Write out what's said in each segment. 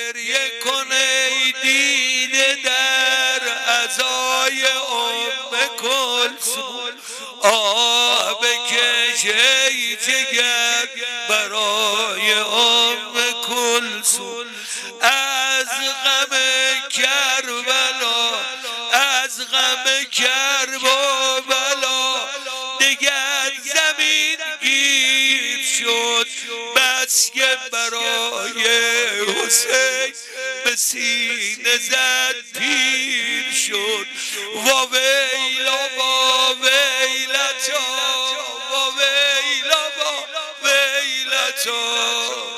گریه کن ای دیده در عزای کلثوم آه بکش ای جگر برای کلثوم از غم کربلا از غم کرب و بلا دگر زمین گیر شد بس که برای حسین به سینه زد پیر شد وا ویلا وا ویلتا وا ویلا وا ویلتا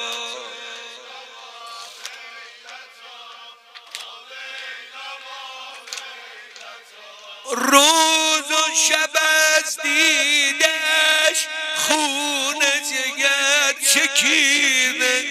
روز و شب از دیدش خون جگر چکیده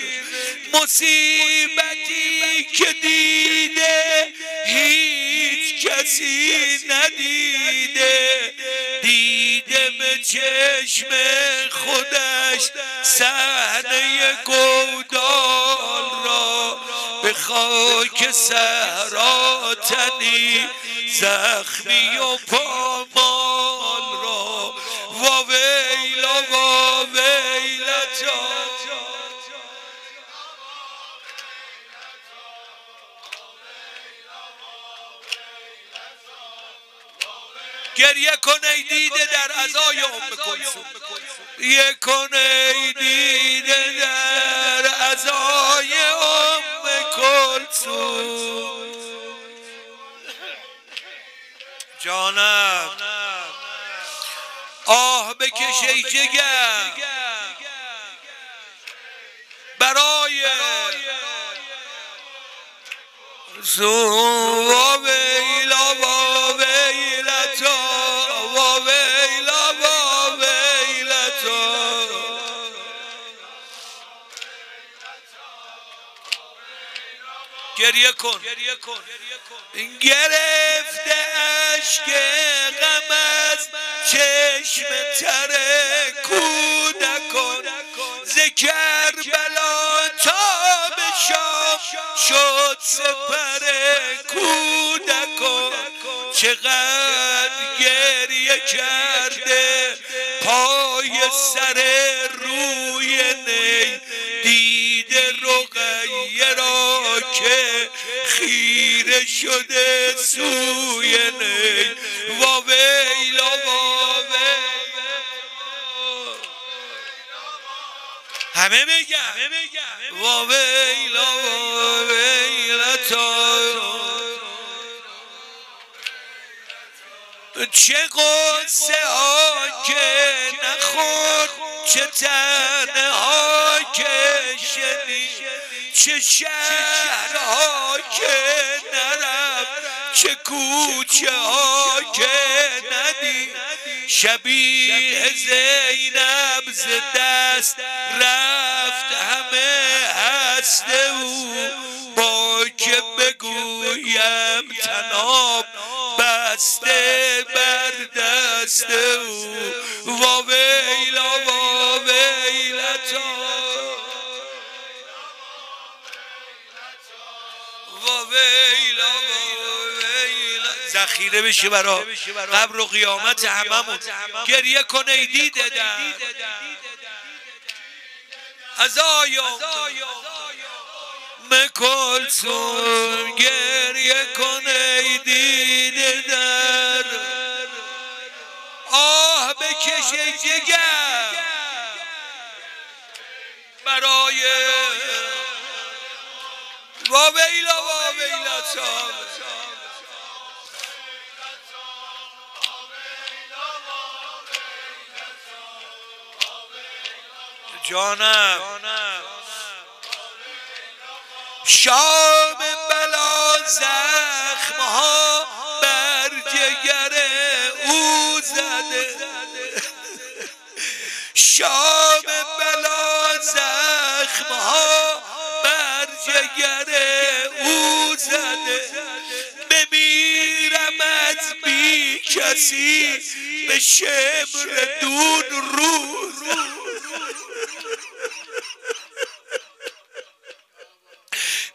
مصیبتی که دیده هیچ کسی ندیده دیده به چشم خودش صحنه گودال را به خاک صحرا تنی زخمی و پامال را وا ویلا وا ویلتا گریه کن ای دیده در عزای کلثوم گریه کن ای دیده در عزای کلثوم جانم آه بکش ای جگر برای وا ویلا وا ویلتا وا ویلا وا ویلتا گریه کن گرفته اشک غم از چشم تر کودکان ز کربلا تا به شام شد سپر کودکان چقدر گریه کرده پای سر روی نی دیده رقیه را که خیره شده سوی نی وا ویلا وا ویلا همه بگم وا ویلا وا ویلتا چه قصه ها که نخورد چه تنه ها که شنید چه شهرها که نرفت چه کوچه ها که ندید شبیه زینب ز دست رفت همه هست او با که بگویم تناب بسته بر دست او وا ویلا وا ویلتا وا ویلا وا ویلا ذخیره بشه برا قبر و قیامت هممون گریه کن ای دیده در عزای کلثوم گریه کن ای دیده در آه بکش ای جگر برای وا ویلا وا ویلتا جانم شام بلا زخمها بر جگر او زده شام بلا زخمها بر جگر او زده بمیرم از بی کسی به شمر دون رو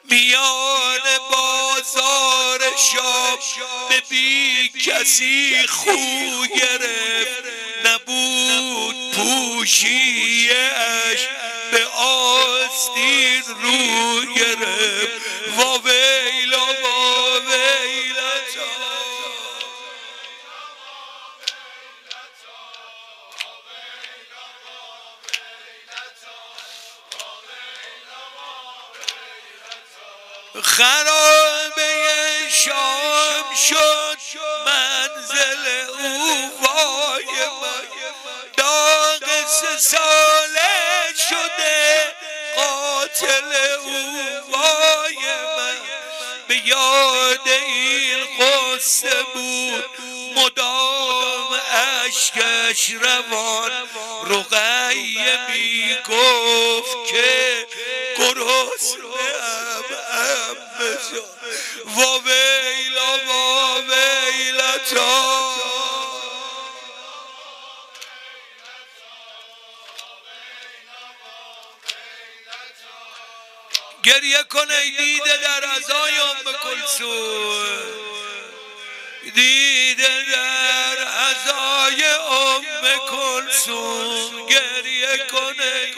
میان بازار شام به بی کسی خو گرفت نبود پوشیش به آستین رو گرفت وا ویلا وا ویلتا خرابه شام شد منزل او وای من داغ 3 ساله شده قاتل او وای من به یاد این قصه بود مدام اشکش روان رقیه می گفت که گرسنه‌ام عمه جان وا ویلا وا ویلتا گریه کن ای دیده در عزای ام کلثوم دیده در عزای ام کلثوم گریه کن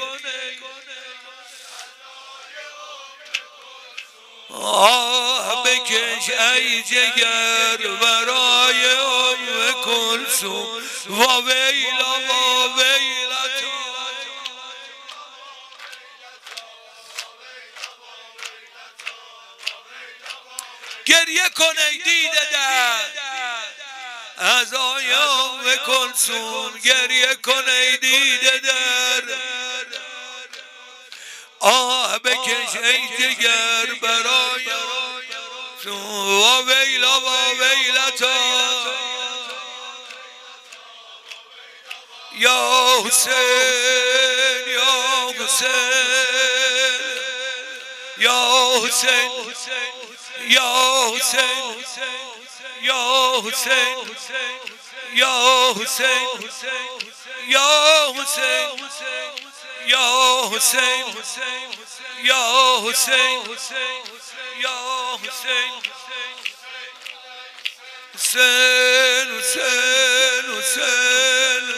آه بکش ای جگر برای ام کلثوم وا ویلا وا ویلتا گریه کن ای دیده در عزای ام کلثوم گریه کن ای دیده در آه بکش ای جگر برای وا ویلا وا ویلتا یا حسین یا حسین یا حسین یا حسین یا حسین یا حسین یا حسین یا حسین یا حسین یا حسین حسین حسین حسین